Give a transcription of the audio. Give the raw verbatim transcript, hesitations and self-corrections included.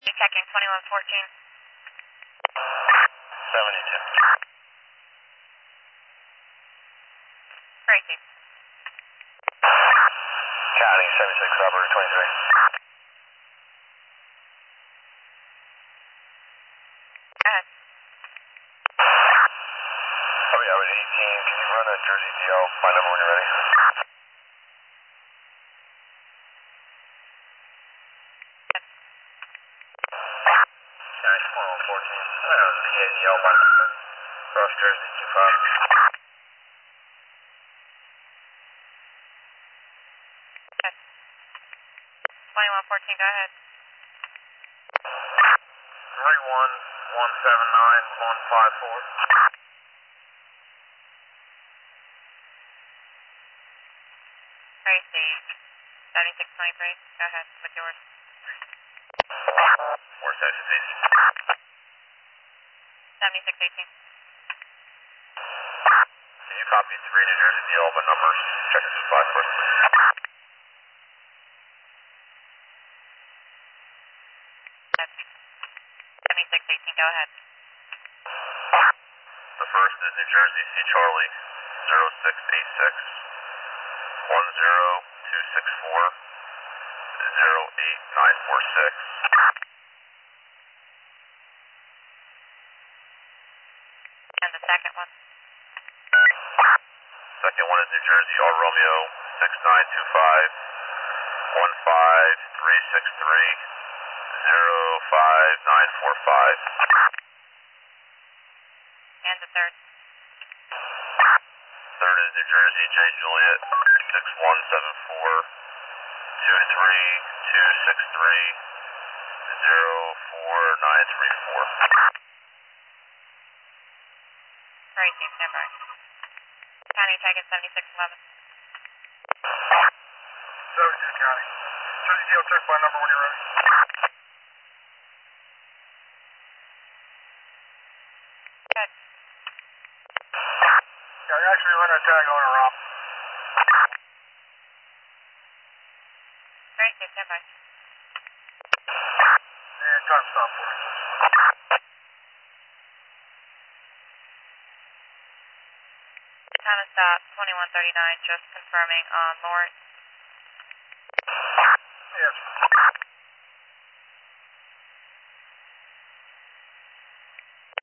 Checking twenty-one fourteen. seventy-two. Breaking. County seventy-six, operator twenty-three. Go ahead. Oh yeah, with eighteen, can you run a Jersey D L? My number when you're ready. County twenty-one fourteen. I have a P A D L by number. Cross Jersey two five. Yes. twenty-one fourteen, go ahead. three one one seven nine one five four. Tracy, seventy-six twenty-three, go ahead with yours. Four Texas eighteen. seventy-six eighteen. Can you copy three New Jersey D L by numbers? Check the supply first, please. Yes. seventy-six eighteen, go ahead. The first is New Jersey C Charlie zero six eight six one zero two six four zero eight nine four six. And the second one. Second one is New Jersey R Romeo six nine two five one five three six three zero five nine four five. And the third. Third is New Jersey J Juliet six one seven four two three two six three zero four nine three four. Tracy, stand by. County, taking seventy-six eleven. seventy-two County. Jersey D L, check by number when you're ready. Good. Yeah, I actually run a tag on her, Rob. Tracy, stand by. And time stop for me, please. Time to stop, twenty-one thirty-nine, just confirming on Lawrence